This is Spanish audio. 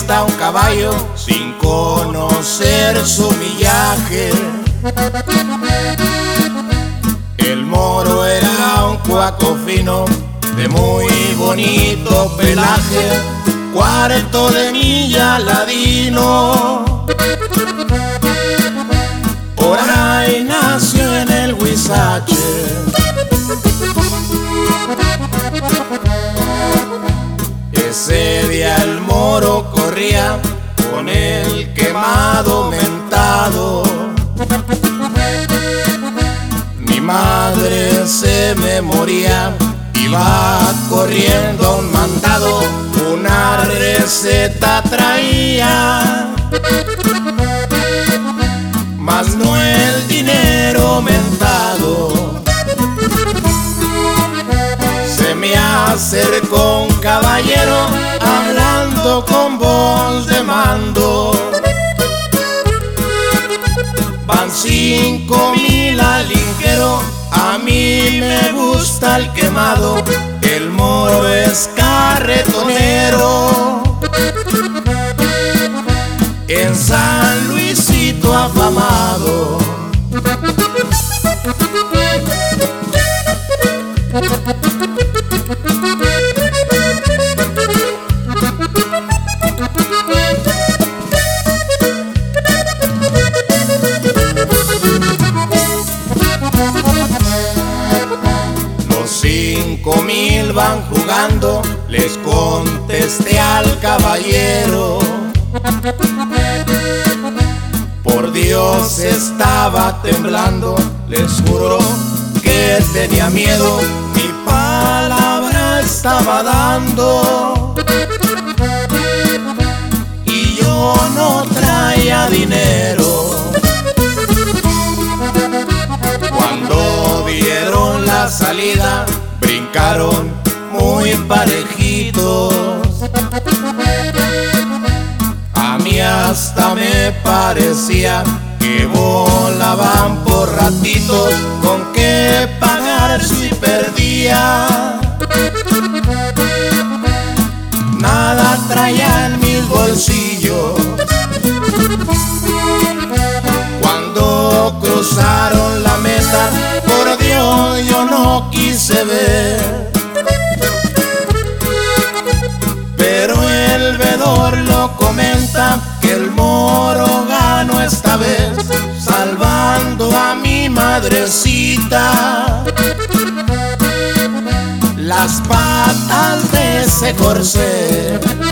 monta un caballo sin conocer su millaje. El moro era un cuaco fino de muy bonito pelaje, cuarto de milla ladino. Por ahí nació en el Huizache. Ese día el moro corría con el quemado mentado. Mi madre se me moría, iba corriendo a un mandado, una receta traía, mas no el dinero mentado. Se me acercó un caballero hablando con voz de mando. Van 5,000 al ligero, a mí me gusta el quemado, el moro es carretonero. En San Luisito afamado. Los 5,000 van jugando, les contesté al caballero. Por Dios estaba temblando, les juro que tenía miedo, mi palabra estaba dando. Y yo no traía dinero. Cuando vieron la salida, brincaron muy parejitos. A mí hasta me parecía que volaban por ratitos, con qué pagar si perdía. Nada traía en mis bolsillos. Cuando cruzaron la meta, por Dios yo no quise ver, pero el vedor lo comenta que el moro ganó esta vez, salvando a mi madrecita. Las patas de ese corcel